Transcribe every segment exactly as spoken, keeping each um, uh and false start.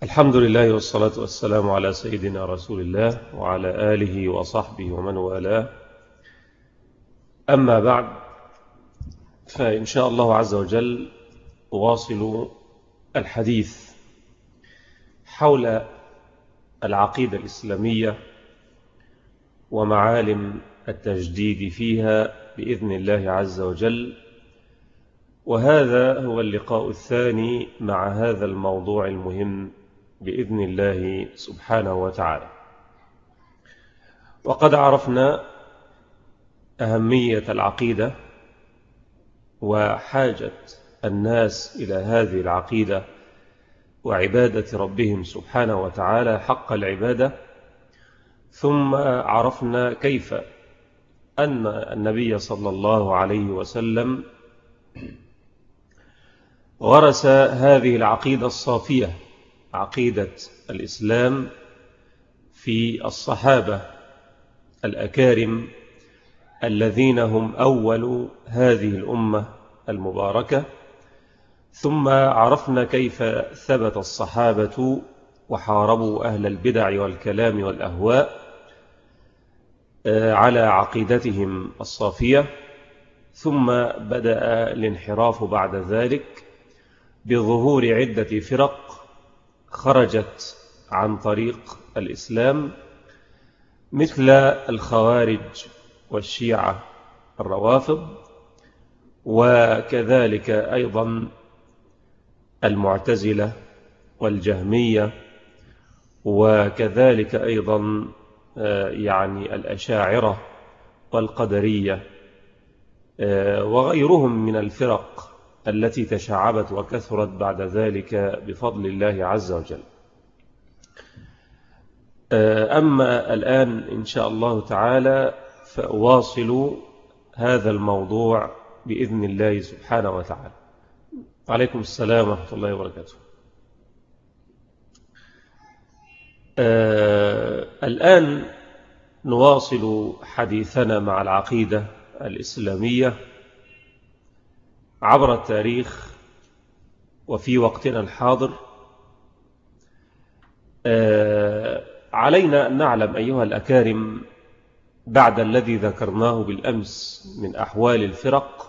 الحمد لله والصلاة والسلام على سيدنا رسول الله وعلى آله وصحبه ومن والاه. أما بعد، فإن شاء الله عز وجل أواصل الحديث حول العقيدة الإسلامية ومعالم التجديد فيها بإذن الله عز وجل، وهذا هو اللقاء الثاني مع هذا الموضوع المهم بإذن الله سبحانه وتعالى. وقد عرفنا أهمية العقيدة وحاجة الناس إلى هذه العقيدة وعبادة ربهم سبحانه وتعالى حق العبادة، ثم عرفنا كيف أن النبي صلى الله عليه وسلم غرس هذه العقيدة الصافية، عقيدة الإسلام، في الصحابة الأكارم الذين هم أول هذه الأمة المباركة. ثم عرفنا كيف ثبت الصحابة وحاربوا أهل البدع والكلام والأهواء على عقيدتهم الصافية، ثم بدأ الانحراف بعد ذلك بظهور عدة فرق خرجت عن طريق الإسلام، مثل الخوارج والشيعة الروافض، وكذلك أيضا المعتزلة والجهمية، وكذلك أيضا يعني الأشاعرة والقدرية وغيرهم من الفرق التي تشعبت وكثرت بعد ذلك بفضل الله عز وجل. أما الآن إن شاء الله تعالى فأواصل هذا الموضوع بإذن الله سبحانه وتعالى. عليكم السلام ورحمة الله وبركاته. الآن نواصل حديثنا مع العقيدة الإسلامية عبر التاريخ وفي وقتنا الحاضر. علينا أن نعلم أيها الأكارم بعد الذي ذكرناه بالأمس من أحوال الفرق،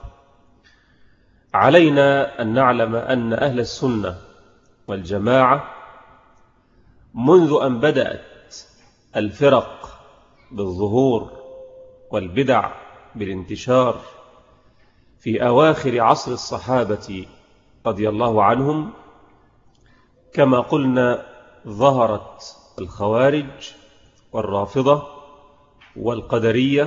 علينا أن نعلم أن أهل السنة والجماعة منذ أن بدأت الفرق بالظهور والبدع بالانتشار في أواخر عصر الصحابة رضي الله عنهم، كما قلنا ظهرت الخوارج والرافضة والقدرية.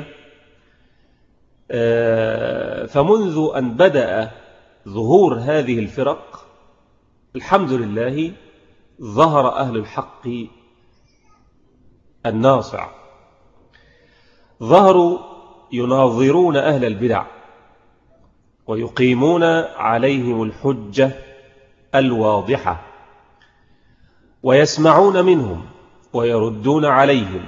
فمنذ أن بدأ ظهور هذه الفرق الحمد لله ظهر أهل الحق الناصع، ظهروا يناظرون أهل البدع ويقيمون عليهم الحجة الواضحة، ويسمعون منهم ويردون عليهم،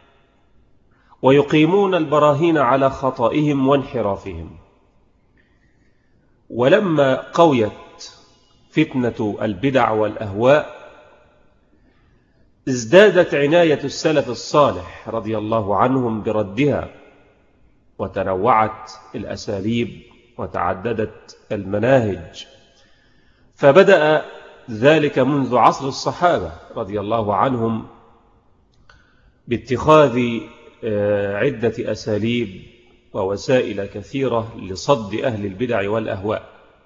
ويقيمون البراهين على خطئهم وانحرافهم. ولما قويت فتنة البدع والأهواء ازدادت عناية السلف الصالح رضي الله عنهم بردها، وتنوعت الأساليب وتعددت المناهج، فبدأ ذلك منذ عصر الصحابة رضي الله عنهم باتخاذ عدة أساليب ووسائل كثيرة لصد أهل البدع والأهواء.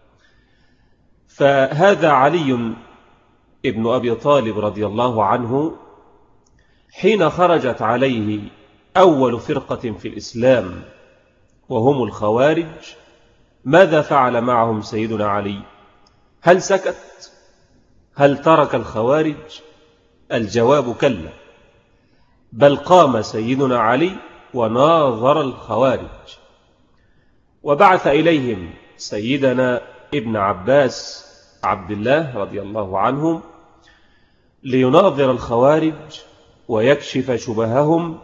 فهذا علي ابن أبي طالب رضي الله عنه حين خرجت عليه أول فرقة في الإسلام وهم الخوارج، ماذا فعل معهم سيدنا علي؟ هل سكت؟ هل ترك الخوارج؟ الجواب كلا، بل قام سيدنا علي وناظر الخوارج، وبعث إليهم سيدنا ابن عباس عبد الله رضي الله عنهم ليناظر الخوارج ويكشف شبههم.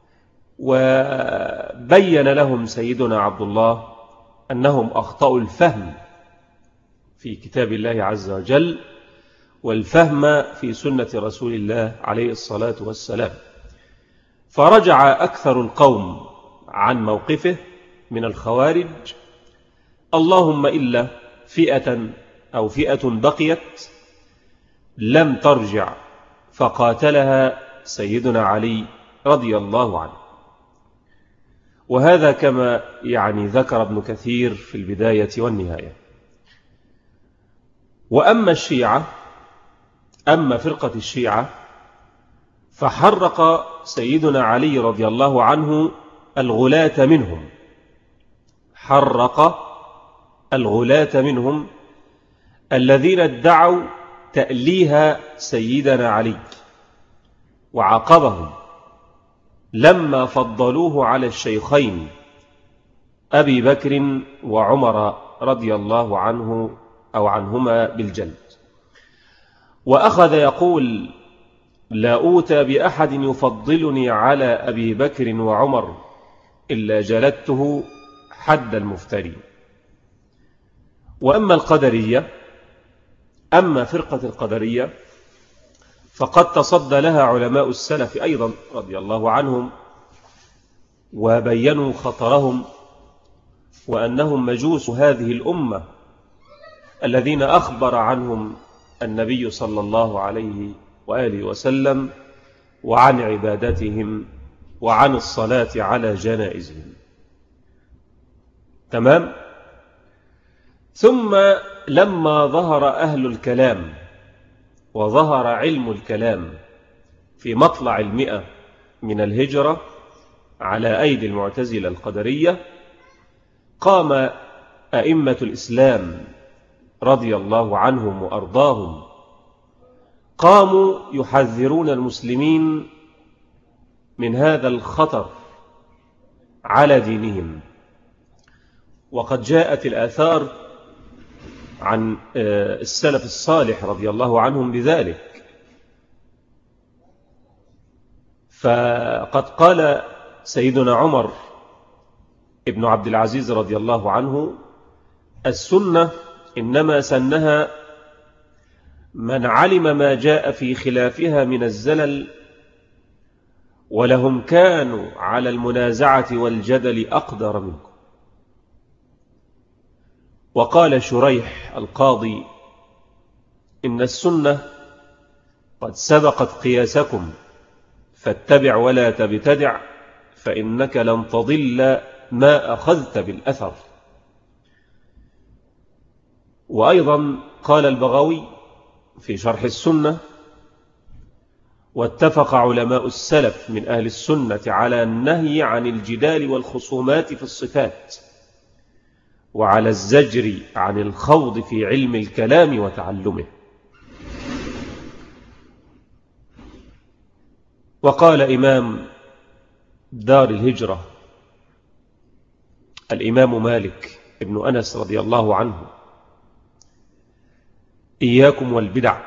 وبين لهم سيدنا عبد الله أنهم أخطأوا الفهم في كتاب الله عز وجل، والفهم في سنة رسول الله عليه الصلاة والسلام. فرجع أكثر القوم عن موقفه من الخوارج، اللهم إلا فئة أو فئة بقيت لم ترجع، فقاتلها سيدنا علي رضي الله عنه. وهذا كما يعني ذكر ابن كثير في البداية والنهاية. وأما الشيعة، أما فرقة الشيعة، فحرق سيدنا علي رضي الله عنه الغلاة منهم، حرق الغلاة منهم الذين ادعوا تأليه سيدنا علي، وعاقبهم لما فضلوه على الشيخين أبي بكر وعمر رضي الله عنه أو عنهما بالجلد. وأخذ يقول: لا أوتى بأحد يفضلني على أبي بكر وعمر إلا جلدته حد المفتري. وأما القدرية، أما فرقة القدرية فقد تصدى لها علماء السلف أيضا رضي الله عنهم، وبينوا خطرهم وأنهم مجوس هذه الأمة الذين أخبر عنهم النبي صلى الله عليه وآله وسلم، وعن عبادتهم وعن الصلاة على جنائزهم. تمام. ثم لما ظهر أهل الكلام وظهر علم الكلام في مطلع المئة من الهجرة على أيدي المعتزلة القدرية، قام أئمة الإسلام رضي الله عنهم وأرضاهم، قاموا يحذرون المسلمين من هذا الخطر على دينهم. وقد جاءت الآثار عن السلف الصالح رضي الله عنهم بذلك. فقد قال سيدنا عمر ابن عبد العزيز رضي الله عنه: السنة إنما سنها من علم ما جاء في خلافها من الزلل، ولهم كانوا على المنازعة والجدل أقدر منكم. وقال شريح القاضي: إن السنة قد سبقت قياسكم، فاتبع ولا تبتدع، فإنك لن تضل ما أخذت بالأثر. وأيضا قال البغوي في شرح السنة: واتفق علماء السلف من أهل السنة على النهي عن الجدال والخصومات في الصفات، وعلى الزجر عن الخوض في علم الكلام وتعلمه. وقال إمام دار الهجرة الإمام مالك ابن أنس رضي الله عنه: إياكم والبدع،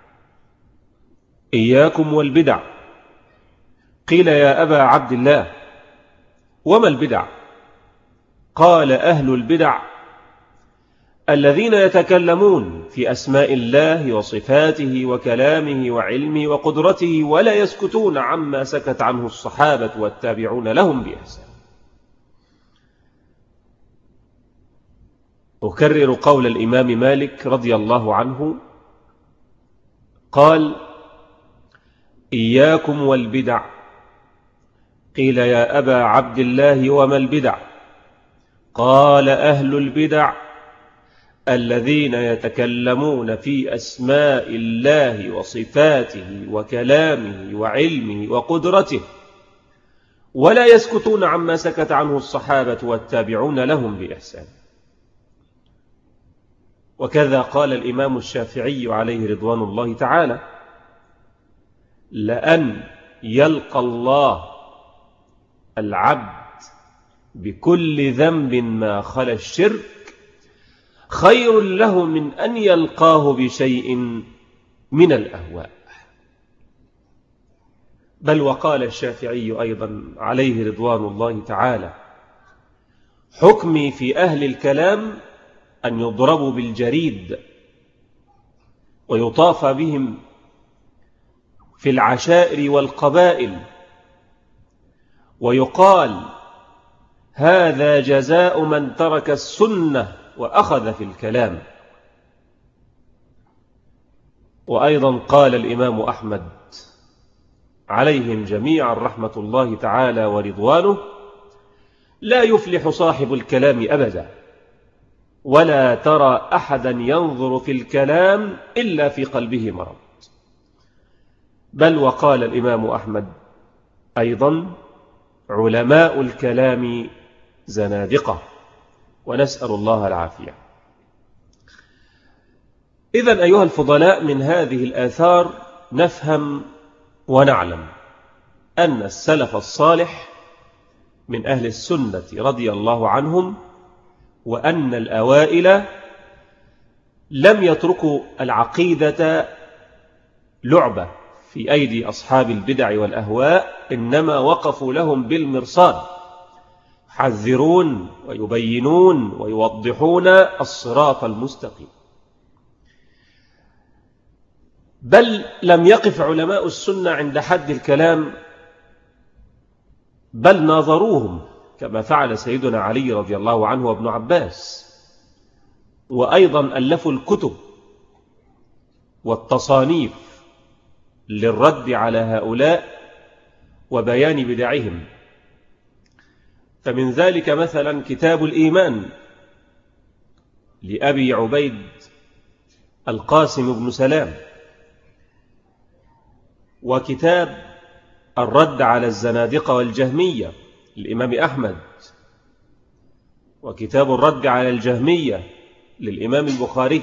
إياكم والبدع. قيل: يا أبا عبد الله وما البدع؟ قال: أهل البدع الذين يتكلمون في أسماء الله وصفاته وكلامه وعلمه وقدرته، ولا يسكتون عما سكت عنه الصحابة والتابعون لهم بإحسان. أكرر قول الإمام مالك رضي الله عنه، قال: إياكم والبدع. قيل: يا أبا عبد الله وما البدع؟ قال: أهل البدع الذين يتكلمون في أسماء الله وصفاته وكلامه وعلمه وقدرته، ولا يسكتون عما سكت عنه الصحابة والتابعون لهم بإحسان. وكذا قال الإمام الشافعي عليه رضوان الله تعالى: لأن يلقى الله العبد بكل ذنب ما خلا الشرك خير له من أن يلقاه بشيء من الأهواء. بل وقال الشافعي أيضا عليه رضوان الله تعالى: حكمي في أهل الكلام أن يضربوا بالجريد ويطاف بهم في العشائر والقبائل ويقال هذا جزاء من ترك السنة وأخذ في الكلام. وأيضا قال الإمام أحمد عليهم جميعا رحمة الله تعالى ورضوانه: لا يفلح صاحب الكلام أبدا، ولا ترى أحدا ينظر في الكلام إلا في قلبه مرض. بل وقال الإمام أحمد أيضا: علماء الكلام زنادقة، ونسأل الله العافية. إذن أيها الفضلاء، من هذه الآثار نفهم ونعلم أن السلف الصالح من أهل السنة رضي الله عنهم، وأن الأوائل لم يتركوا العقيدة لعبة في أيدي أصحاب البدع والأهواء، إنما وقفوا لهم بالمرصاد، يحذرون ويبينون ويوضحون الصراط المستقيم. بل لم يقف علماء السنة عند حد الكلام، بل ناظروهم كما فعل سيدنا علي رضي الله عنه وابن عباس، وأيضا ألفوا الكتب والتصانيف للرد على هؤلاء وبيان بدعهم. فمن ذلك مثلا كتاب الإيمان لأبي عبيد القاسم بن سلام، وكتاب الرد على الزنادقة والجهمية للإمام أحمد، وكتاب الرد على الجهمية للإمام البخاري،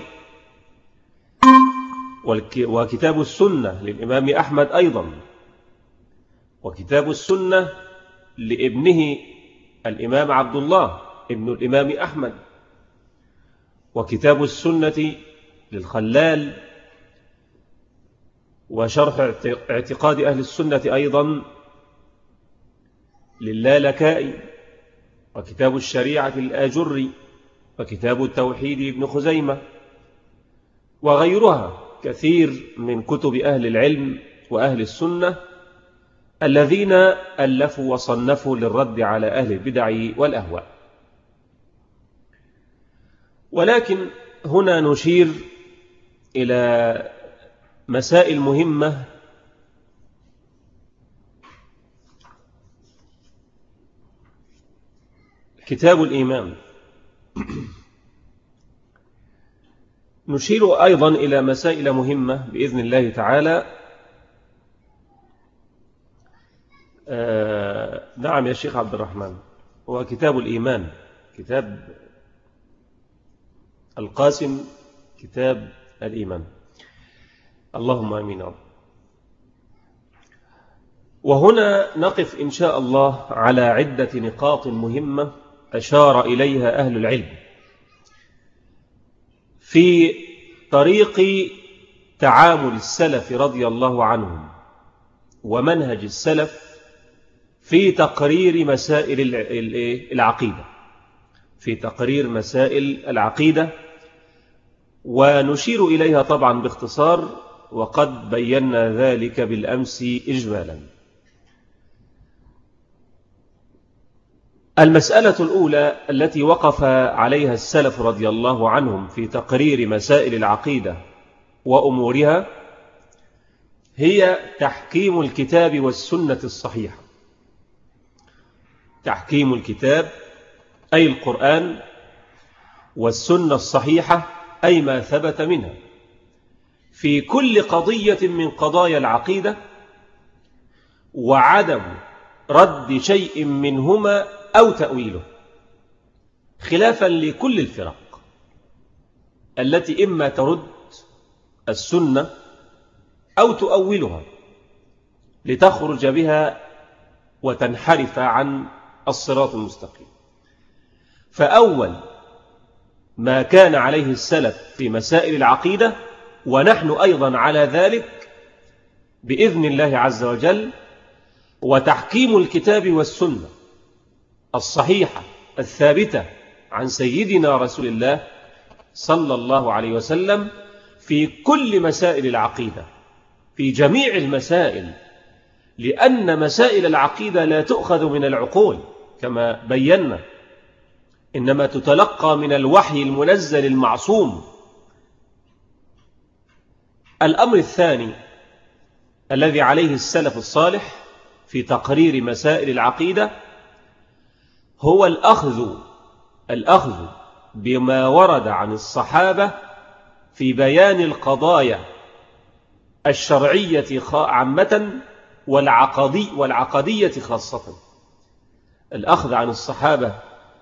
وكتاب السنة للإمام أحمد أيضا، وكتاب السنة لابنه الإمام عبد الله ابن الإمام أحمد، وكتاب السنة للخلال، وشرح اعتقاد أهل السنة أيضا للالكائي، وكتاب الشريعة للآجري، وكتاب التوحيد لابن خزيمة، وغيرها كثير من كتب أهل العلم وأهل السنة الذين ألفوا وصنفوا للرد على أهل البدع والأهواء. ولكن هنا نشير إلى مسائل مهمة كتاب الإيمان. نشير أيضا إلى مسائل مهمة بإذن الله تعالى. آه نعم يا شيخ عبد الرحمن، هو كتاب الإيمان، كتاب القاسم، كتاب الإيمان. اللهم آمين. وهنا نقف إن شاء الله على عدة نقاط مهمة أشار إليها أهل العلم في طريق تعامل السلف رضي الله عنهم ومنهج السلف في تقرير مسائل العقيدة، في تقرير مسائل العقيدة، ونشير إليها طبعا باختصار، وقد بينا ذلك بالأمس إجمالا. المسألة الأولى التي وقف عليها السلف رضي الله عنهم في تقرير مسائل العقيدة وأمورها هي تحكيم الكتاب والسنة الصحيحة. تحكيم الكتاب أي القرآن، والسنة الصحيحة أي ما ثبت منها في كل قضية من قضايا العقيدة، وعدم رد شيء منهما أو تأويله، خلافا لكل الفرق التي إما ترد السنة أو تؤولها لتخرج بها وتنحرف عن الصراط المستقيم. فأول ما كان عليه السلف في مسائل العقيدة، ونحن أيضا على ذلك بإذن الله عز وجل، وتحكيم الكتاب والسنة الصحيحة الثابتة عن سيدنا رسول الله صلى الله عليه وسلم في كل مسائل العقيدة، في جميع المسائل، لأن مسائل العقيدة لا تؤخذ من العقول كما بينا، إنما تتلقى من الوحي المنزل المعصوم. الأمر الثاني الذي عليه السلف الصالح في تقرير مسائل العقيدة هو الأخذ الأخذ بما ورد عن الصحابة في بيان القضايا الشرعية عامة والعقدي والعقدية خاصة. الأخذ عن الصحابة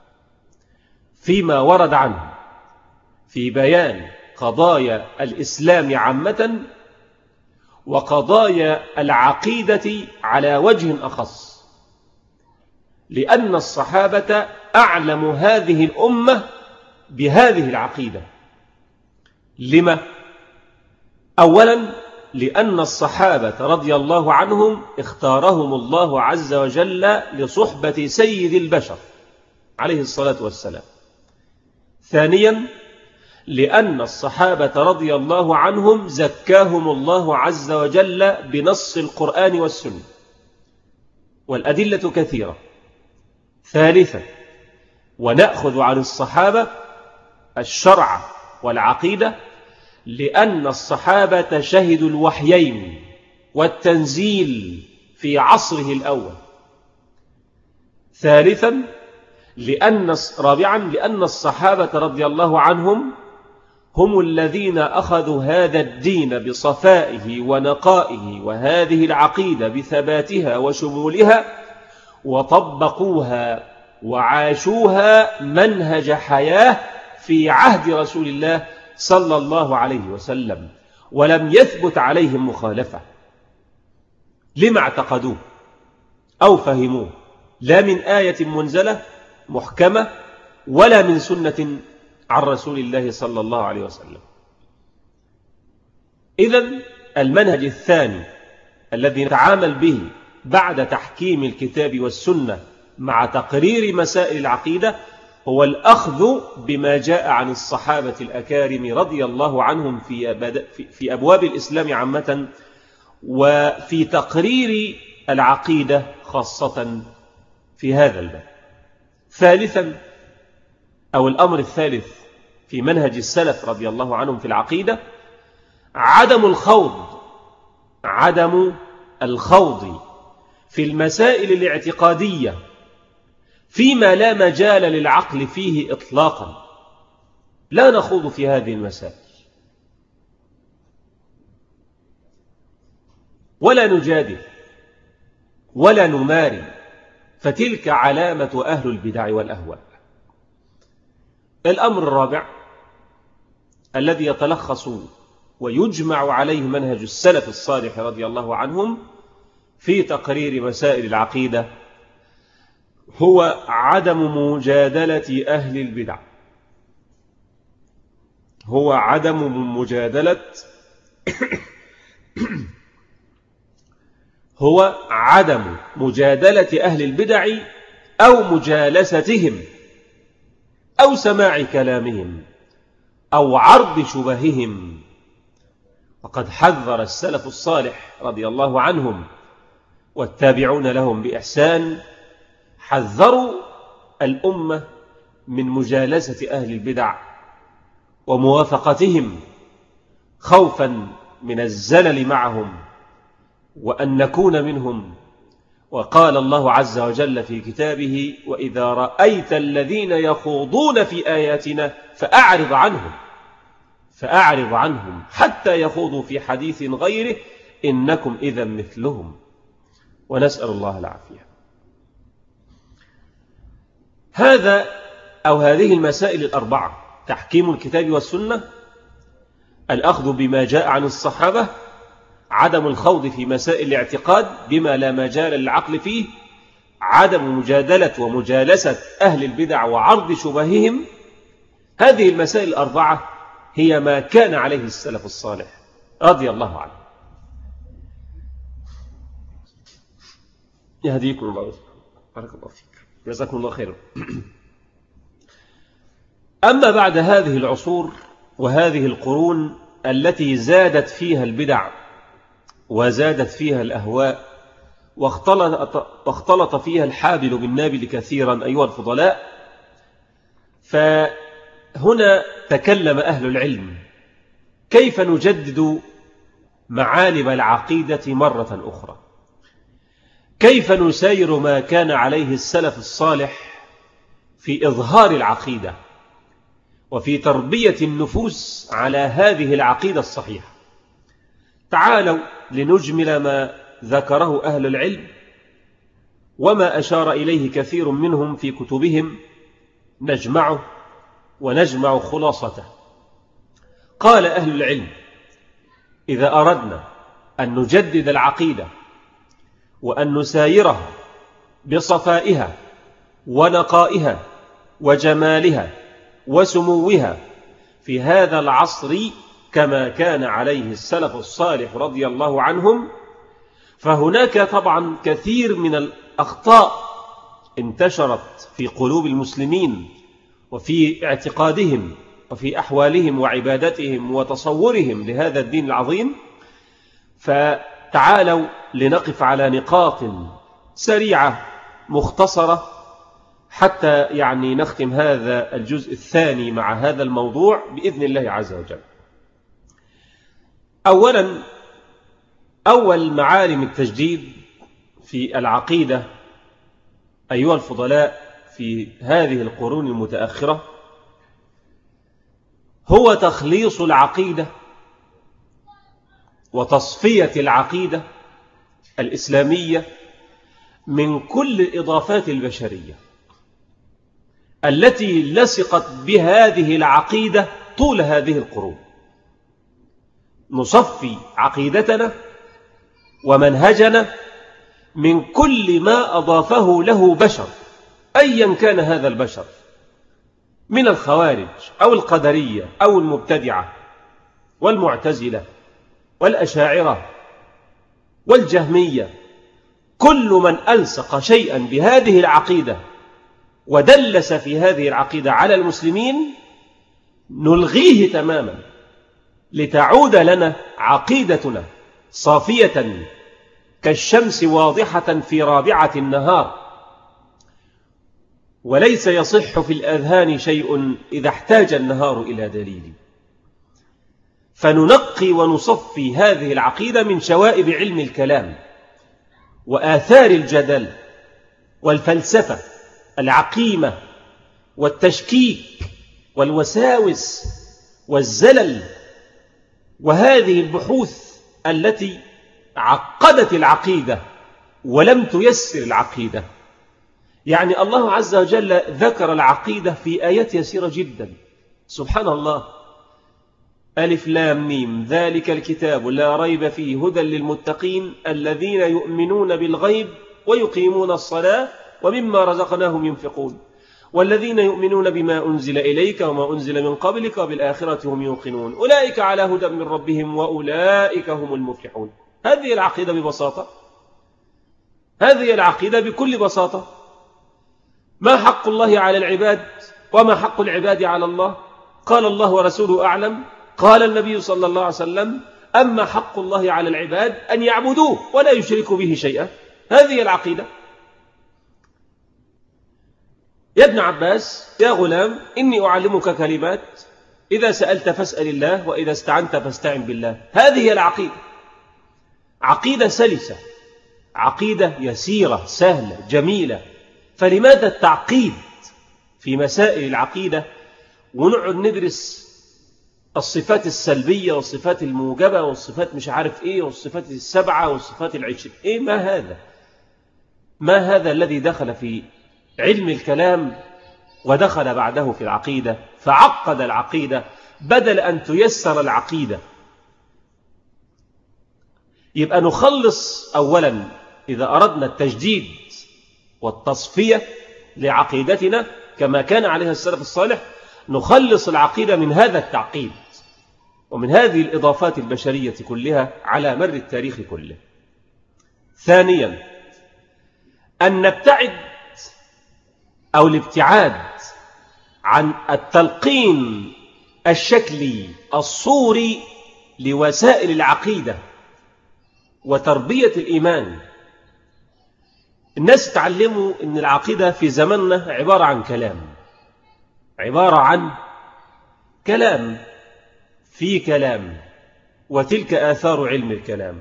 فيما ورد عنه في بيان قضايا الإسلام عامة وقضايا العقيدة على وجه أخص، لأن الصحابة أعلم هذه الأمة بهذه العقيدة. لما؟ أولا لأن الصحابة رضي الله عنهم اختارهم الله عز وجل لصحبة سيد البشر عليه الصلاة والسلام. ثانيا لأن الصحابة رضي الله عنهم زكاهم الله عز وجل بنص القرآن والسنة، والأدلة كثيرة. ثالثا ونأخذ عن الصحابة الشرع والعقيدة لأن الصحابة شهدوا الوحيين والتنزيل في عصره الأول. ثالثا لأن رابعا لأن الصحابة رضي الله عنهم هم الذين أخذوا هذا الدين بصفائه ونقائه وهذه العقيدة بثباتها وشمولها وطبقوها وعاشوها منهج حياة في عهد رسول الله صلى الله عليه وسلم، ولم يثبت عليهم مخالفة لما اعتقدوه أو فهموه، لا من آية منزلة محكمة ولا من سنة عن رسول الله صلى الله عليه وسلم. إذن المنهج الثاني الذي نتعامل به بعد تحكيم الكتاب والسنة مع تقرير مسائل العقيدة هو الأخذ بما جاء عن الصحابة الأكارم رضي الله عنهم في في أبواب الإسلام عامة، وفي تقرير العقيدة خاصة في هذا الباب. ثالثا أو الأمر الثالث في منهج السلف رضي الله عنهم في العقيدة عدم الخوض عدم الخوض في المسائل الاعتقادية فيما لا مجال للعقل فيه إطلاقا. لا نخوض في هذه المسائل ولا نجادل ولا نماري، فتلك علامة أهل البدع والأهواء. الأمر الرابع الذي يتلخص ويجمع عليه منهج السلف الصالح رضي الله عنهم في تقرير مسائل العقيدة هو عدم مجادلة أهل البدع هو عدم مجادلة هو عدم مجادلة أهل البدع أو مجالستهم أو سماع كلامهم أو عرض شبههم. وقد حذر السلف الصالح رضي الله عنهم والتابعون لهم بإحسان، حذروا الأمة من مجالسة أهل البدع وموافقتهم خوفا من الزلل معهم وأن نكون منهم. وقال الله عز وجل في كتابه: وإذا رأيت الذين يخوضون في آياتنا فأعرض عنهم فأعرض عنهم حتى يخوضوا في حديث غيره إنكم إذا مثلهم. ونسأل الله العافية. هذا أو هذه المسائل الأربعة: تحكيم الكتاب والسنة، الأخذ بما جاء عن الصحابة، عدم الخوض في مسائل الاعتقاد بما لا مجال للعقل فيه، عدم مجادلة ومجالسة أهل البدع وعرض شبههم. هذه المسائل الأربعة هي ما كان عليه السلف الصالح رضي الله عنه. يهديكم الله، بارك الله فيك، جزاكم الله خيرا. أما بعد هذه العصور وهذه القرون التي زادت فيها البدع وزادت فيها الأهواء واختلط, واختلط فيها الحابل بالنابل كثيرا أيها الفضلاء، فهنا تكلم أهل العلم كيف نجدد معالم العقيدة مرة أخرى، كيف نسير ما كان عليه السلف الصالح في إظهار العقيدة وفي تربية النفوس على هذه العقيدة الصحيحة. تعالوا لنجمل ما ذكره أهل العلم وما أشار إليه كثير منهم في كتبهم، نجمعه ونجمع خلاصته. قال أهل العلم: إذا أردنا أن نجدد العقيدة وأن نسايرها بصفائها ونقائها وجمالها وسموها في هذا العصر كما كان عليه السلف الصالح رضي الله عنهم، فهناك طبعا كثير من الأخطاء انتشرت في قلوب المسلمين وفي اعتقادهم وفي أحوالهم وعبادتهم وتصورهم لهذا الدين العظيم. فتعالوا لنقف على نقاط سريعة مختصرة حتى يعني نختم هذا الجزء الثاني مع هذا الموضوع بإذن الله عز وجل. أولا، أول معالم التجديد في العقيدة أيها الفضلاء في هذه القرون المتأخرة هو تخليص العقيدة وتصفية العقيدة الإسلامية من كل الإضافات البشرية التي لصقت بهذه العقيدة طول هذه القرون. نصفي عقيدتنا ومنهجنا من كل ما أضافه له بشر أيا كان هذا البشر، من الخوارج أو القدرية أو المبتدعة والمعتزلة والأشاعرة والجهمية. كل من ألصق شيئا بهذه العقيدة ودلس في هذه العقيدة على المسلمين نلغيه تماما لتعود لنا عقيدتنا صافية كالشمس واضحة في رابعة النهار، وليس يصح في الأذهان شيء إذا احتاج النهار إلى دليل. فننقي ونصفي هذه العقيدة من شوائب علم الكلام وآثار الجدل والفلسفة العقيمة والتشكيك والوساوس والزلل وهذه البحوث التي عقدت العقيدة ولم تيسر العقيدة. يعني الله عز وجل ذكر العقيدة في آيات يسيرة جدا، سبحان الله. ألف لام ميم ذلك الكتاب لا ريب فيه هدى للمتقين الذين يؤمنون بالغيب ويقيمون الصلاة ومما رزقناهم ينفقون والذين يؤمنون بما أنزل إليك وما أنزل من قبلك وبالآخرة هم يوقنون أولئك على هدى من ربهم وأولئك هم المفلحون. هذه العقيدة ببساطة، هذه العقيدة بكل بساطة. ما حق الله على العباد وما حق العباد على الله؟ قال الله ورسوله أعلم. قال النبي صلى الله عليه وسلم: أما حق الله على العباد أن يعبدوه ولا يشركوا به شيئا. هذه العقيدة. يا ابن عباس يا غلام إني أعلمك كلمات إذا سألت فاسأل الله وإذا استعنت فاستعن بالله. هذه العقيدة، عقيدة سلسة، عقيدة يسيرة سهلة جميلة. فلماذا التعقيد في مسائل العقيدة ونقعد ندرس الصفات السلبية والصفات الموجبة والصفات مش عارف إيه والصفات السبعة والصفات العشرين؟ إيه ما هذا؟ ما هذا الذي دخل في علم الكلام ودخل بعده في العقيدة فعقد العقيدة بدل أن تيسر العقيدة؟ يبقى نخلص أولا إذا أردنا التجديد والتصفية لعقيدتنا كما كان عليها السلف الصالح، نخلص العقيدة من هذا التعقيد ومن هذه الإضافات البشرية كلها على مر التاريخ كله. ثانيا، أن نبتعد أو الابتعاد عن التلقين الشكلي الصوري لوسائل العقيدة وتربية الإيمان. الناس تعلموا أن العقيدة في زمننا عبارة عن كلام، عبارة عن كلام في كلام، وتلك آثار علم الكلام.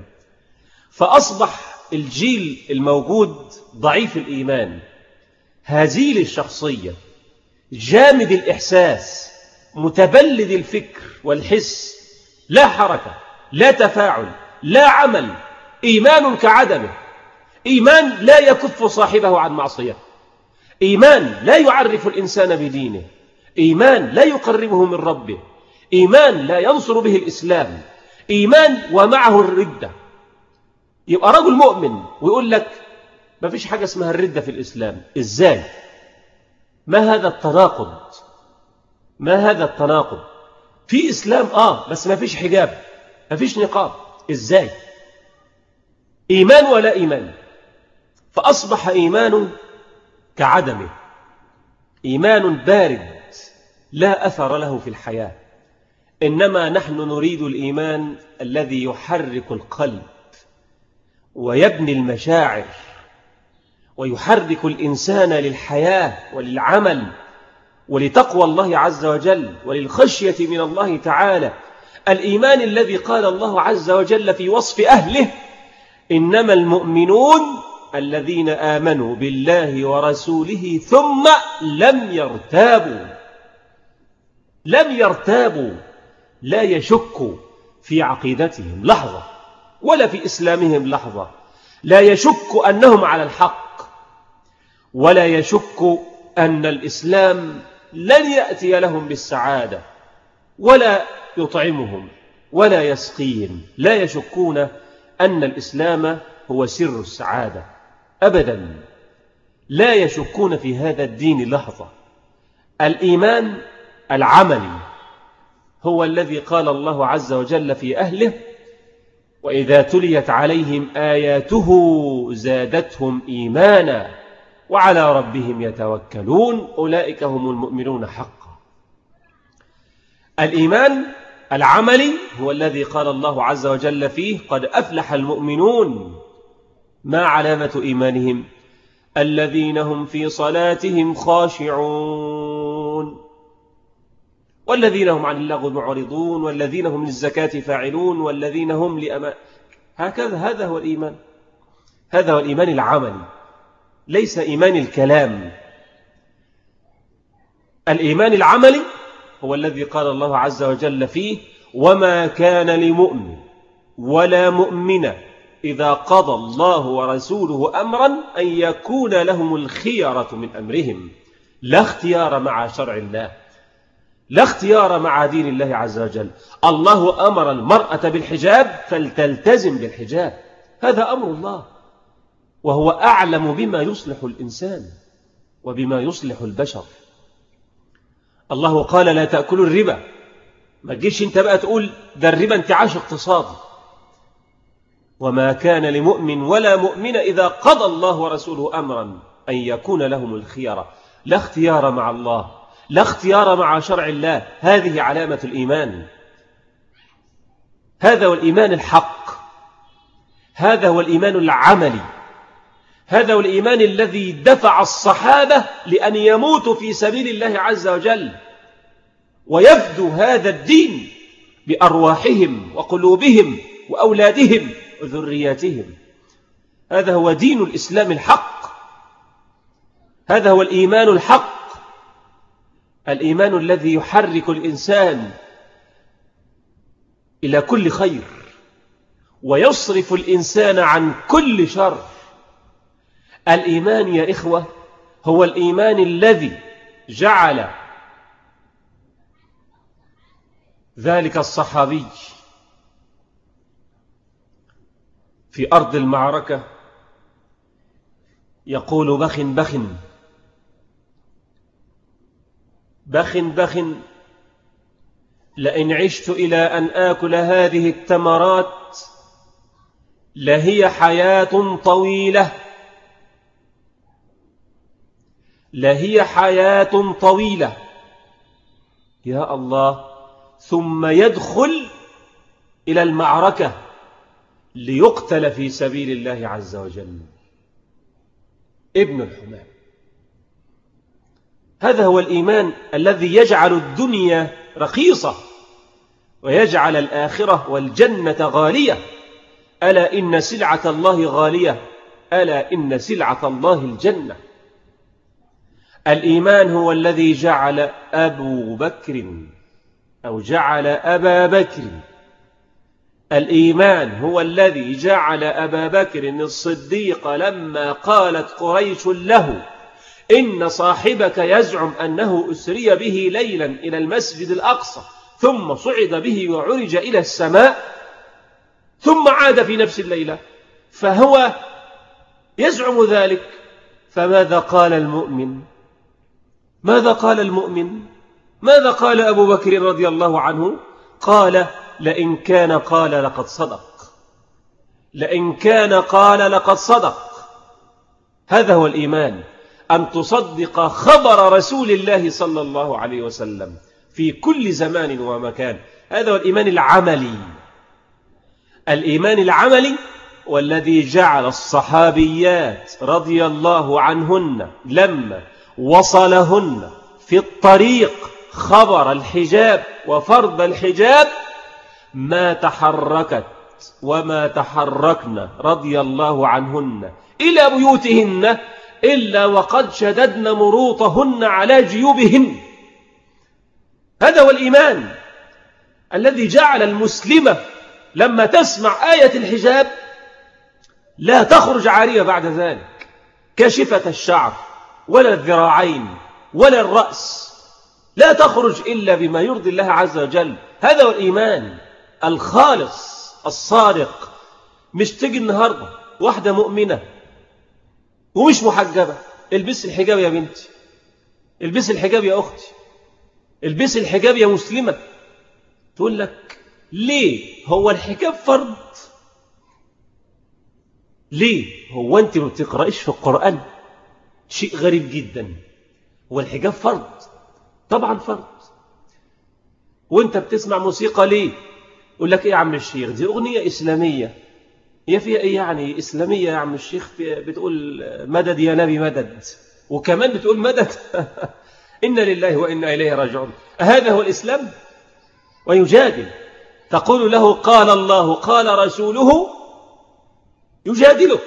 فأصبح الجيل الموجود ضعيف الإيمان، هزيل الشخصية، جامد الإحساس، متبلد الفكر والحس، لا حركة، لا تفاعل، لا عمل، إيمان كعدمه، إيمان لا يكف صاحبه عن معصية، إيمان لا يعرف الإنسان بدينه، إيمان لا يقربه من ربه، إيمان لا ينصر به الإسلام، إيمان ومعه الردة. يبقى رجل مؤمن ويقول لك ما فيش حاجة اسمها الردة في الإسلام. إزاي؟ ما هذا التناقض؟ ما هذا التناقض؟ في إسلام آه بس ما فيش حجاب، ما فيش نقاب. إزاي؟ إيمان ولا إيمان. فأصبح إيمان كعدمه، إيمان بارد لا أثر له في الحياة. إنما نحن نريد الإيمان الذي يحرك القلب ويبني المشاعر ويحرك الإنسان للحياة وللعمل ولتقوى الله عز وجل وللخشية من الله تعالى. الإيمان الذي قال الله عز وجل في وصف أهله: إنما المؤمنون الذين آمنوا بالله ورسوله ثم لم يرتابوا. لم يرتابوا، لا يشكوا في عقيدتهم لحظة ولا في إسلامهم لحظة، لا يشك أنهم على الحق، ولا يشك أن الإسلام لن يأتي لهم بالسعادة ولا يطعمهم ولا يسقيهم. لا يشكون أن الإسلام هو سر السعادة أبدا، لا يشكون في هذا الدين لحظة. الإيمان العملي هو الذي قال الله عز وجل في أهله: وإذا تليت عليهم آياته زادتهم إيمانا وعلى ربهم يتوكلون أولئك هم المؤمنون حقا. الإيمان العملي هو الذي قال الله عز وجل فيه: قد أفلح المؤمنون. ما علامة إيمانهم؟ الذين هم في صلاتهم خاشعون، والذين هم عن اللغو معرضون، والذين هم للزكاة فاعلون، والذين هم لأمان. هكذا، هذا هو الإيمان. هذا هو الإيمان العملي، ليس إيمان الكلام. الإيمان العملي هو الذي قال الله عز وجل فيه: وما كان لمؤمن ولا مؤمنة إذا قضى الله ورسوله أمرا أن يكون لهم الخيرة من أمرهم. لا اختيار مع شرع الله، لا اختيار مع دين الله عز وجل. الله أمر المرأة بالحجاب فلتلتزم بالحجاب، هذا أمر الله، وهو أعلم بما يصلح الإنسان وبما يصلح البشر. الله قال: لا تأكلوا الربا. ما تجيش انت بقى تقول ده الربا انتعاش اقتصادي. وما كان لمؤمن ولا مؤمنة إذا قضى الله ورسوله أمرا أن يكون لهم الخيرة. لا اختيار مع الله، لا اختيار مع شرع الله. هذه علامة الإيمان. هذا هو الإيمان الحق، هذا هو الإيمان العملي، هذا هو الإيمان الذي دفع الصحابة لأن يموتوا في سبيل الله عز وجل ويفدوا هذا الدين بأرواحهم وقلوبهم وأولادهم وذرياتهم. هذا هو دين الإسلام الحق، هذا هو الإيمان الحق، الإيمان الذي يحرك الإنسان إلى كل خير ويصرف الإنسان عن كل شر. الإيمان يا إخوة هو الإيمان الذي جعل ذلك الصحابي في أرض المعركة يقول: بخ بخ بخ بخ لئن عشت إلى أن آكل هذه التمرات لهي حياة طويلة، لهي حياة طويلة. يا الله. ثم يدخل إلى المعركة ليقتل في سبيل الله عز وجل. ابن الحمام. هذا هو الإيمان الذي يجعل الدنيا رخيصة ويجعل الآخرة والجنة غالية. ألا إن سلعة الله غالية، ألا إن سلعة الله الجنة. الإيمان هو الذي جعل أبو بكر أو جعل أبا بكر الإيمان هو الذي جعل أبا بكر الصديق لما قالت قريش له إن صاحبك يزعم أنه أسري به ليلا إلى المسجد الأقصى ثم صعد به وعرج إلى السماء ثم عاد في نفس الليلة، فهو يزعم ذلك. فماذا قال المؤمن؟ ماذا قال المؤمن؟ ماذا قال أبو بكر رضي الله عنه؟ قال لئن كان قال لقد صدق، لئن كان قال لقد صدق. هذا هو الإيمان، أن تصدق خبر رسول الله صلى الله عليه وسلم في كل زمان ومكان. هذا هو الإيمان العملي. الإيمان العملي والذي جعل الصحابيات رضي الله عنهن لما وصلهن في الطريق خبر الحجاب وفرض الحجاب ما تحركت وما تحركن رضي الله عنهن إلى بيوتهن إلا وقد شددن مروطهن على جيوبهن. هذا هو الإيمان الذي جعل المسلمة لما تسمع آية الحجاب لا تخرج عارية بعد ذلك كاشفة الشعر ولا الذراعين ولا الرأس، لا تخرج إلا بما يرضي الله عز وجل. هذا هو الإيمان الخالص الصادق. مش تجي النهاردة واحدة مؤمنة ومش محجبة، البس الحجاب يا بنتي، البس الحجاب يا أختي، البس الحجاب يا مسلمة، تقول لك ليه؟ هو الحجاب فرض؟ ليه؟ هو أنت ما بتقرأيش في القرآن؟ شيء غريب جدا. هو الحجاب فرض؟ طبعا فرض. وانت بتسمع موسيقى ليه؟ يقول لك ايه يا عم الشيخ، دي أغنية إسلامية، هي فيها ايه يعني إسلامية يا عم الشيخ؟ بتقول مدد يا نبي مدد، وكمان بتقول مدد. إنا لله وإنا إليه راجعون. هذا هو الإسلام؟ ويجادل، تقول له قال الله قال رسوله، يجادلك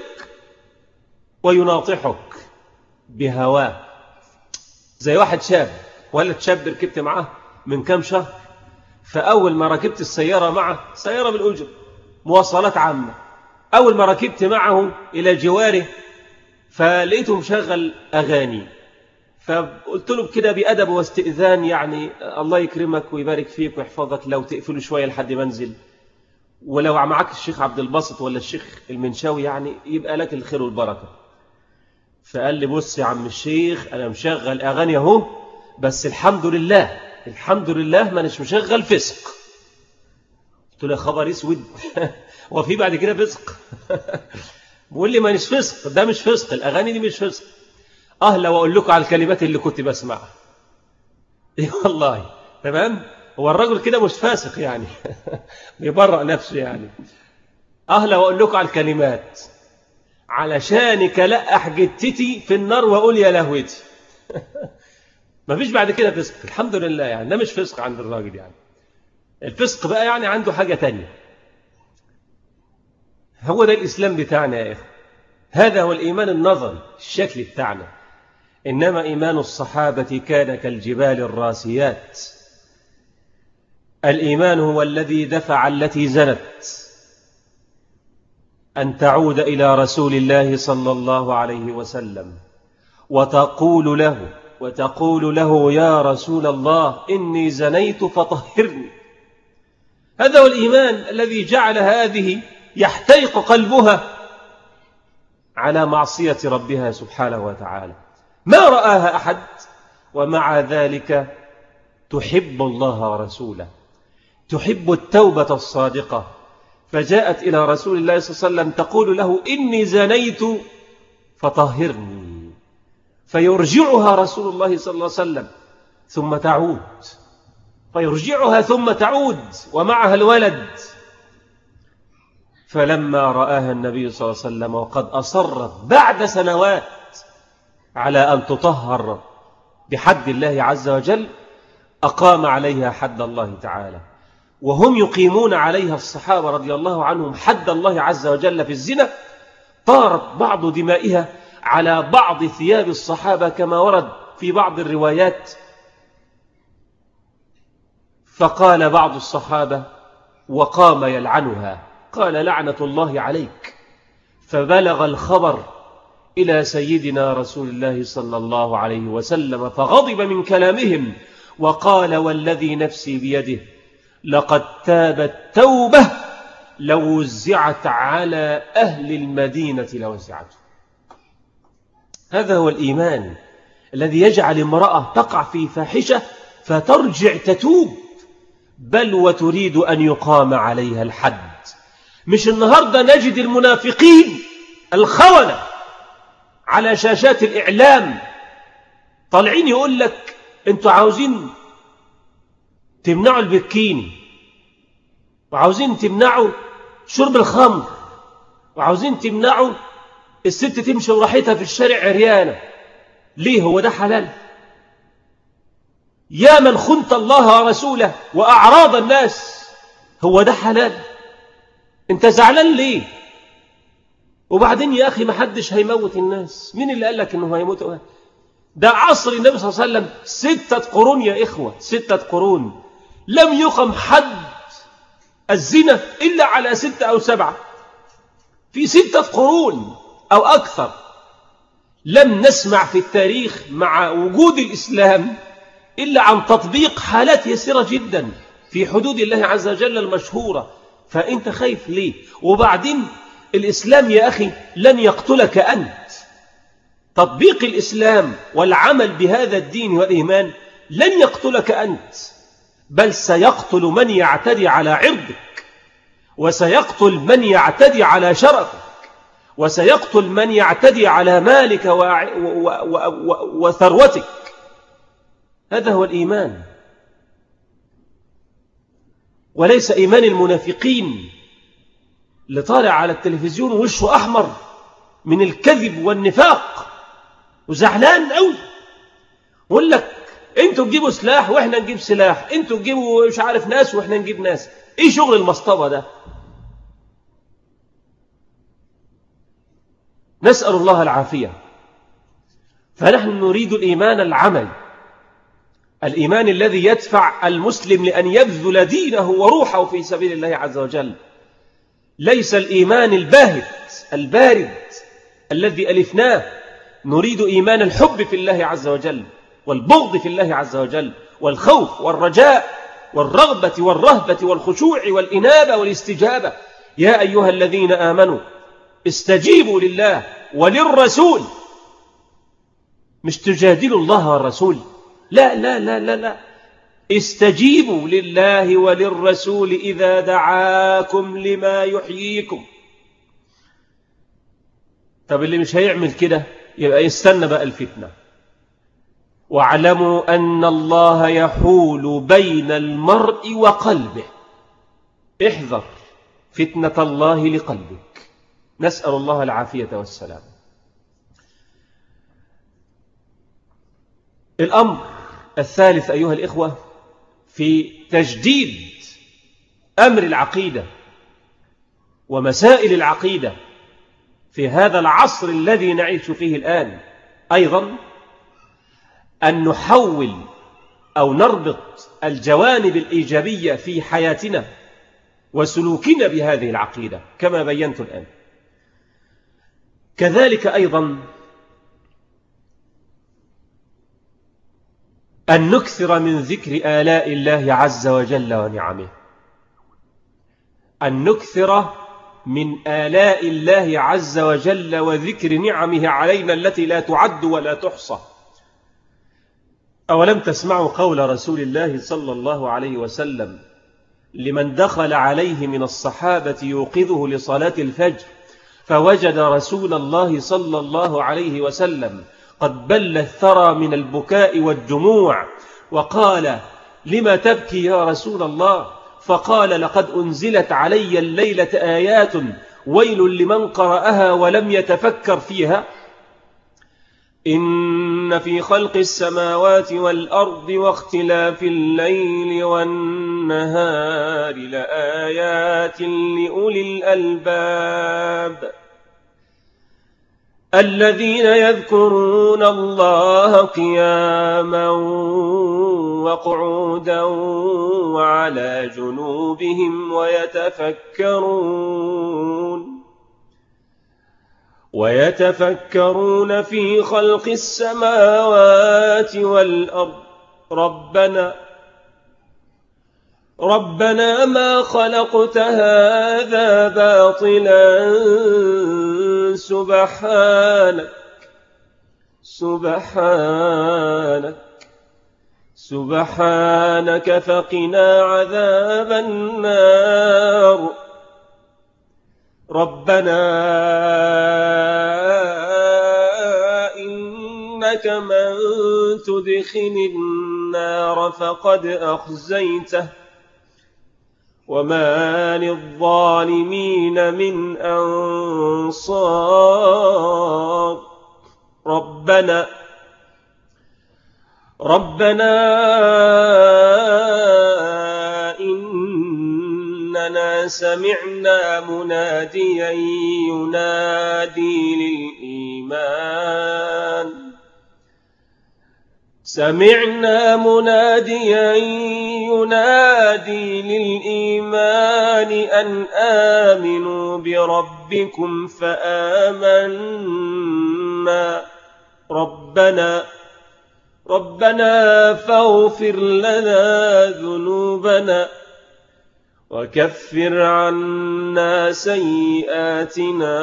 ويناطحك بهواه. زي واحد شاب ولا شاب ركبت معه من كام شهر، فأول ما ركبت السيارة معه، سيارة بالأجر مواصلات عامة، أول ما ركبت معه إلى جواره فلقيته مشغل أغاني، فقلت له كده بأدب واستئذان يعني الله يكرمك ويبارك فيك ويحفظك لو تقفله شوية لحد منزل، ولو معك الشيخ عبد الباسط ولا الشيخ المنشاوي يعني يبقى لك الخير والبركة. فقال لي بص يا عم الشيخ أنا مشغل أغاني اهو، بس الحمد لله الحمد لله ما نش مشغل فسق. قلت له خبر اسود وفي بعد كده فسق؟ بقول لي ما نش فسق، ده مش فسق، الأغاني دي مش فسق. اه لو أقول لكم على الكلمات اللي كنت بسمعها. ايه والله تمام. هو الرجل كده مش فاسق يعني بيبرأ نفسه يعني. اه لو أقول لكم على الكلمات علشانك لا أحجتتي في النار وأقول يا لهوتي. ما فيش بعد كده فسق الحمد لله يعني، ده مش فسق عند الراجل يعني. الفسق بقى يعني عنده حاجة تانية. هو ده الإسلام بتاعنا يا إخوة. هذا هو الإيمان النظري الشكل بتاعنا. إنما إيمان الصحابة كان كالجبال الراسيات. الإيمان هو الذي دفع التي زنت أن تعود إلى رسول الله صلى الله عليه وسلم وتقول له وتقول له يا رسول الله إني زنيت فطهرني. هذا هو الإيمان الذي جعل هذه يحترق قلبها على معصية ربها سبحانه وتعالى، ما رآها أحد، ومع ذلك تحب الله ورسوله، تحب التوبة الصادقة، فجاءت إلى رسول الله صلى الله عليه وسلم تقول له إني زنيت فطهرني، فيرجعها رسول الله صلى الله عليه وسلم ثم تعود، فيرجعها ثم تعود ومعها الولد فلما رآها النبي صلى الله عليه وسلم وقد أصرت بعد سنوات على أن تطهر بحد الله عز وجل أقام عليها حد الله تعالى، وهم يقيمون عليها الصحابة رضي الله عنهم حد الله عز وجل في الزنا، طارت بعض دمائها على بعض ثياب الصحابة كما ورد في بعض الروايات. فقال بعض الصحابة وقام يلعنها، قال لعنة الله عليك. فبلغ الخبر إلى سيدنا رسول الله صلى الله عليه وسلم فغضب من كلامهم وقال والذي نفسي بيده لقد تابت توبة لو وزعت على أهل المدينة لوزعته. هذا هو الإيمان الذي يجعل امرأة تقع في فاحشة فترجع تتوب، بل وتريد أن يقام عليها الحد. مش النهاردة نجد المنافقين الخونة على شاشات الإعلام طالعين يقول لك أنتوا عاوزين تمنعوا البكيني، وعاوزين تمنعوا شرب الخمر، وعاوزين تمنعوا الست تمشي براحتها في الشارع عريانة. ليه؟ هو ده حلال؟ يا من خنت الله ورسوله وأعراض الناس، هو ده حلال؟ انت زعلان ليه؟ وبعدين يا أخي ما حدش هيموت الناس. مين اللي قال لك انه هيموتوا؟ ده عصر النبي صلى الله عليه وسلم ستة قرون يا إخوة، ستة قرون لم يقم حد الزنا إلا على ستة أو سبعة. في ستة قرون أو أكثر لم نسمع في التاريخ مع وجود الإسلام إلا عن تطبيق حالات يسيرة جدا في حدود الله عز وجل المشهورة. فأنت خايف ليه؟ وبعدين الإسلام يا أخي لن يقتلك أنت. تطبيق الإسلام والعمل بهذا الدين والإيمان لن يقتلك أنت، بل سيقتل من يعتدي على عرضك، وسيقتل من يعتدي على شرفك، وسيقتل من يعتدي على مالك وثروتك. هذا هو الإيمان، وليس إيمان المنافقين اللي طالع على التلفزيون وشه أحمر من الكذب والنفاق وزعلان قوي، يقول لك انتوا تجيبوا سلاح واحنا نجيب سلاح، انتوا تجيبوا مش عارف ناس واحنا نجيب ناس. ايه شغل المصطبة ده؟ نسأل الله العافية. فنحن نريد الإيمان العمل، الإيمان الذي يدفع المسلم لأن يبذل دينه وروحه في سبيل الله عز وجل، ليس الإيمان الباهت البارد الذي ألفناه. نريد إيمان الحب في الله عز وجل، والبغض في الله عز وجل، والخوف والرجاء والرغبة والرهبة والخشوع والإنابة والاستجابة. يا أيها الذين آمنوا استجيبوا لله وللرسول، مش تجادلوا الله والرسول، لا لا لا لا لا، استجيبوا لله وللرسول إذا دعاكم لما يحييكم. طب اللي مش هيعمل كده يبقى يستنى بقى الفتنة. واعلموا أن الله يحول بين المرء وقلبه، احذر فتنة الله لقلبك. نسأل الله العافية والسلام. الأمر الثالث أيها الإخوة في تجديد أمر العقيدة ومسائل العقيدة في هذا العصر الذي نعيش فيه الآن، أيضا أن نحول أو نربط الجوانب الإيجابية في حياتنا وسلوكنا بهذه العقيدة كما بينت الآن. كذلك أيضا أن نكثر من ذكر آلاء الله عز وجل ونعمه، أن نكثر من آلاء الله عز وجل وذكر نعمه علينا التي لا تعد ولا تحصى. أولم تسمعوا قول رسول الله صلى الله عليه وسلم لمن دخل عليه من الصحابة يوقظه لصلاة الفجر فوجد رسول الله صلى الله عليه وسلم قد بل الثرى من البكاء والدموع، وقال: لما تبكي يا رسول الله؟ فقال لقد أنزلت علي الليلة آيات ويل لمن قرأها ولم يتفكر فيها إن في خلق السماوات والأرض واختلاف الليل والنهار لآيات لأولي الألباب الذين يذكرون الله قياما وقعودا وعلى جنوبهم ويتفكرون ويتفكرون في خلق السماوات والأرض ربنا ربنا ما خلقت هذا باطلا سبحانك سبحانك سبحانك فقنا عذاب النار ربنا إنك من تدخل النار فقد أخزيته وما للظالمين من أنصار ربنا ربنا إننا سمعنا مناديا ينادي للإيمان سمعنا مناديا ينادي للإيمان أن آمنوا بربكم فآمنا ربنا ربنا فاغفر لنا ذنوبنا وكفر عنا سيئاتنا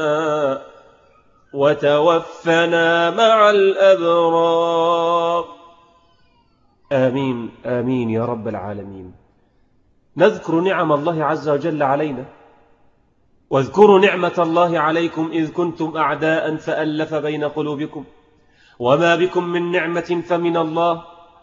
وتوفنا مع الأبرار آمين آمين يا رب العالمين. نذكر نعم الله عز وجل علينا، واذكروا نعمة الله عليكم إذ كنتم أعداء فألف بين قلوبكم وما بكم من نعمة فمن الله.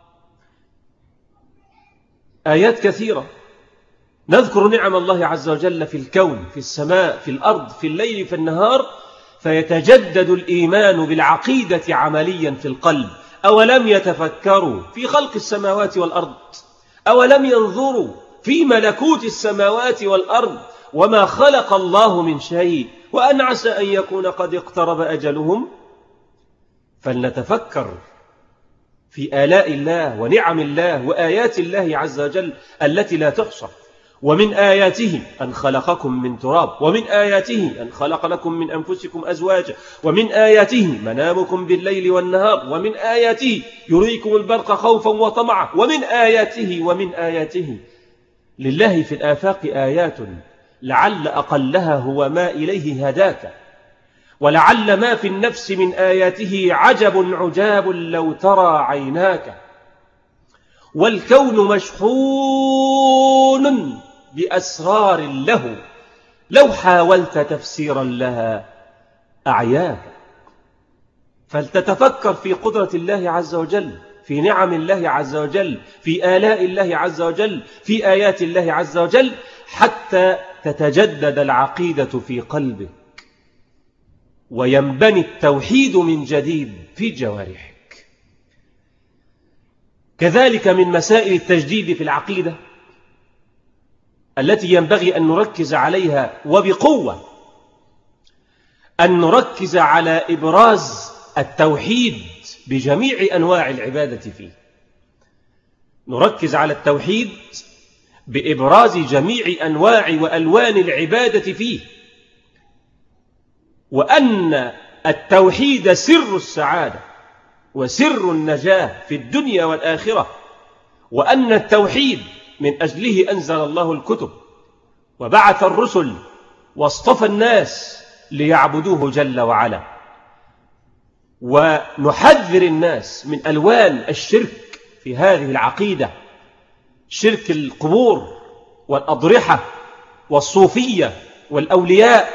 آيات كثيرة نذكر نعم الله عز وجل في الكون، في السماء، في الأرض، في الليل، في النهار، فيتجدد الإيمان بالعقيدة عمليا في القلب. أولم يتفكروا في خلق السماوات والأرض؟ أولم ينظروا في ملكوت السماوات والأرض وما خلق الله من شيء وأن عسى أن يكون قد اقترب أجلهم؟ فلنتفكر في آلاء الله ونعم الله وآيات الله عز وجل التي لا تحصى. ومن آياته أن خلقكم من تراب، ومن آياته أن خلق لكم من أنفسكم أزواجا، ومن آياته منامكم بالليل والنهار، ومن آياته يريكم البرق خوفا وطمعا، ومن آياته ومن آياته لله في الآفاق آيات لعل أقلها هو ما إليه هداك، ولعل ما في النفس من آياته عجب عجاب لو ترى عيناك. والكون مشحون بأسرار له لو حاولت تفسيرا لها أعياك. فلتتفكر في قدرة الله عز وجل، في نعم الله عز وجل، في آلاء الله عز وجل، في آيات الله عز وجل، حتى تتجدد العقيدة في قلبك وينبني التوحيد من جديد في جوارحك. كذلك من مسائل التجديد في العقيدة التي ينبغي أن نركز عليها وبقوة، أن نركز على إبراز التوحيد بجميع أنواع العبادة فيه. نركز على التوحيد بإبراز جميع أنواع وألوان العبادة فيه، وأن التوحيد سر السعادة وسر النجاة في الدنيا والآخرة، وأن التوحيد من أجله أنزل الله الكتب وبعث الرسل واصطفى الناس ليعبدوه جل وعلا. ونحذر الناس من ألوان الشرك في هذه العقيدة، شرك القبور والأضرحة والصوفية والأولياء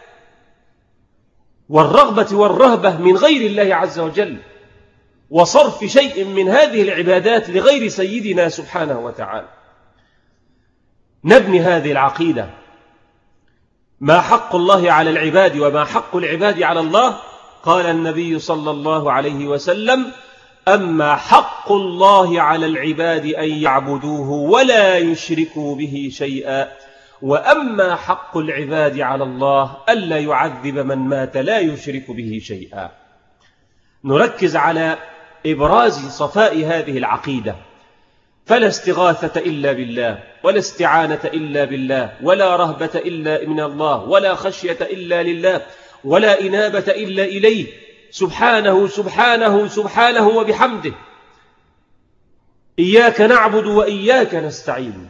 والرغبة والرهبة من غير الله عز وجل، وصرف شيء من هذه العبادات لغير سيدنا سبحانه وتعالى. نبني هذه العقيدة. ما حق الله على العباد وما حق العباد على الله؟ قال النبي صلى الله عليه وسلم: أما حق الله على العباد أن يعبدوه ولا يشركوا به شيئا، وأما حق العباد على الله ألا يعذب من مات لا يشرك به شيئا. نركز على إبراز صفاء هذه العقيدة، فلا استغاثة إلا بالله، ولا استعانة إلا بالله، ولا رهبة إلا من الله، ولا خشية إلا لله، ولا إنابة إلا إليه سبحانه سبحانه سبحانه وبحمده. إياك نعبد وإياك نستعين.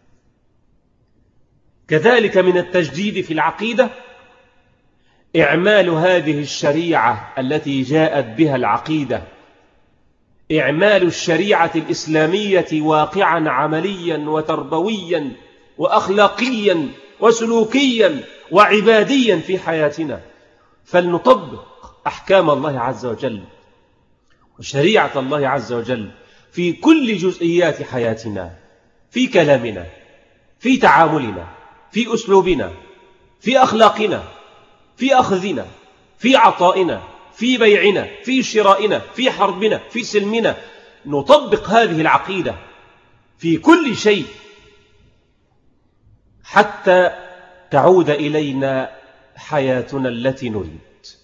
كذلك من التجديد في العقيدة إعمال هذه الشريعة التي جاءت بها العقيدة، إعمال الشريعة الإسلامية واقعا عمليا وتربويا وأخلاقيا وسلوكيا وعباديا في حياتنا، فلنطبق أحكام الله عز وجل وشريعة الله عز وجل في كل جزئيات حياتنا، في كلامنا، في تعاملنا، في أسلوبنا، في أخلاقنا، في أخذنا، في عطائنا، في بيعنا، في شرائنا، في حربنا، في سلمنا. نطبق هذه العقيدة في كل شيء حتى تعود إلينا حياتنا التي نريد.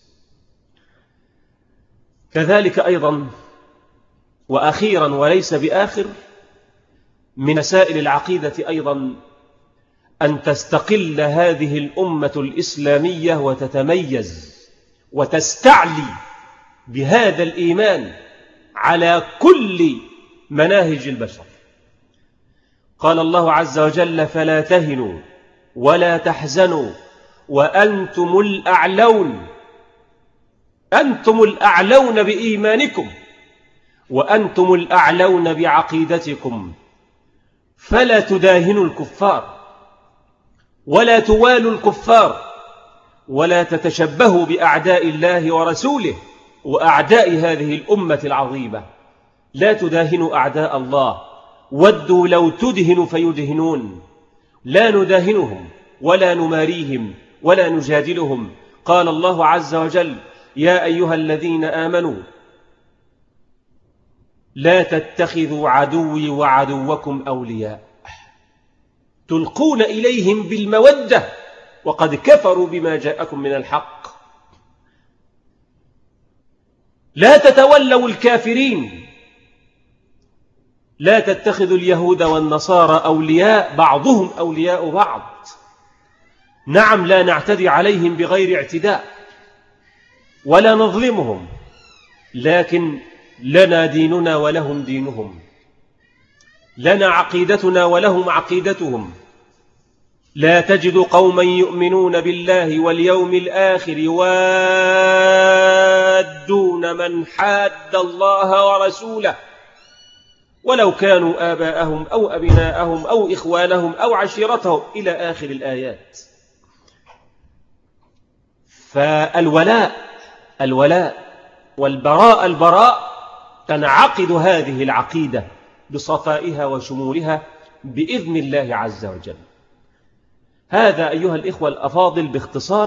كذلك أيضا وأخيرا وليس بآخر، من مسائل العقيدة أيضا أن تستقل هذه الأمة الإسلامية وتتميز وتستعلي بهذا الإيمان على كل مناهج البشر. قال الله عز وجل: فلا تهنوا ولا تحزنوا وأنتم الأعلون. أنتم الأعلون بإيمانكم، وأنتم الأعلون بعقيدتكم، فلا تداهنوا الكفار ولا توالوا الكفار ولا تتشبهوا بأعداء الله ورسوله وأعداء هذه الأمة العظيمة. لا تداهنوا أعداء الله، ودوا لو تدهنوا فيدهنون. لا نداهنهم ولا نماريهم ولا نجادلهم. قال الله عز وجل: يا أيها الذين آمنوا لا تتخذوا عدوي وعدوكم أولياء تلقون إليهم بالمودة وقد كفروا بما جاءكم من الحق. لا تتولوا الكافرين. لا تتخذوا اليهود والنصارى أولياء بعضهم أولياء بعض. نعم، لا نعتدي عليهم بغير اعتداء ولا نظلمهم، لكن لنا ديننا ولهم دينهم، لنا عقيدتنا ولهم عقيدتهم. لا تجد قوما يؤمنون بالله واليوم الآخر يوادون من حاد الله ورسوله ولو كانوا آباءهم أو أبناءهم أو إخوانهم أو عشيرتهم إلى آخر الآيات. فالولاء الولاء والبراء البراء تنعقد هذه العقيدة بصفائها وشمولها بإذن الله عز وجل. هذا أيها الإخوة الأفاضل باختصار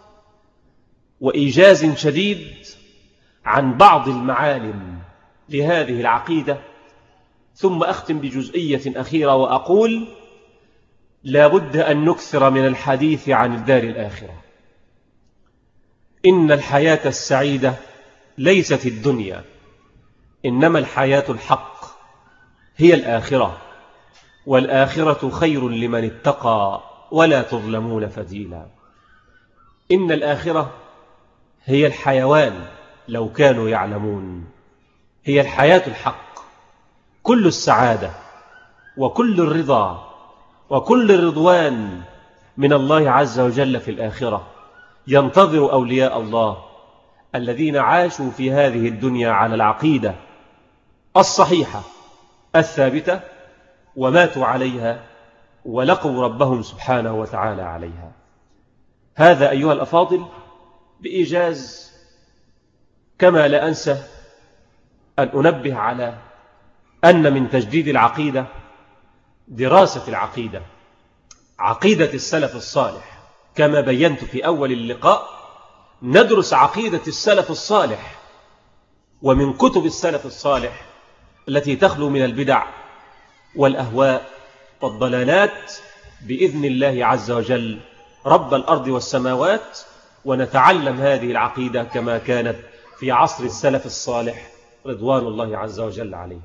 وإيجاز شديد عن بعض المعالم لهذه العقيدة. ثم أختم بجزئية أخيرة وأقول: لا بد أن نكثر من الحديث عن الدار الآخرة. إن الحياة السعيدة ليست الدنيا، إنما الحياة الحق هي الآخرة، والآخرة خير لمن اتقى ولا تظلمون فتيلا. إن الآخرة هي الحيوان لو كانوا يعلمون، هي الحياة الحق. كل السعادة وكل الرضا وكل الرضوان من الله عز وجل في الآخرة ينتظر أولياء الله الذين عاشوا في هذه الدنيا على العقيدة الصحيحة الثابتة وماتوا عليها ولقوا ربهم سبحانه وتعالى عليها. هذا أيها الأفاضل بإيجاز. كما لا أنسى أن أنبه على أن من تجديد العقيدة دراسة العقيدة عقيدة السلف الصالح كما بينت في أول اللقاء، ندرس عقيدة السلف الصالح ومن كتب السلف الصالح التي تخلو من البدع والأهواء والضلالات بإذن الله عز وجل رب الأرض والسماوات، ونتعلم هذه العقيدة كما كانت في عصر السلف الصالح رضوان الله عز وجل عليه.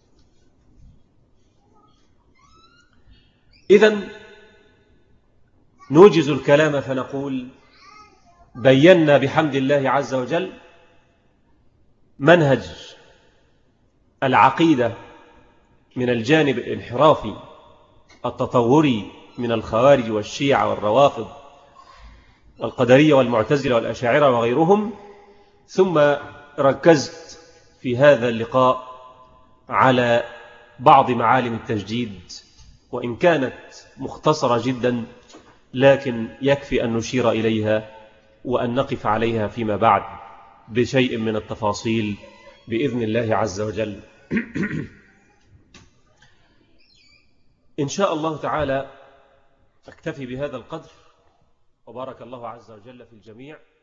إذن نوجز الكلام فنقول بينا بحمد الله عز وجل منهج العقيدة من الجانب الانحرافي التطوري من الخوارج والشيعة والروافض والقدرية والمعتزلة والأشاعرة وغيرهم، ثم ركزت في هذا اللقاء على بعض معالم التجديد، وإن كانت مختصرة جدا لكن يكفي أن نشير إليها وأن نقف عليها فيما بعد بشيء من التفاصيل بإذن الله عز وجل. إن شاء الله تعالى أكتفي بهذا القدر، وبارك الله عز وجل في الجميع.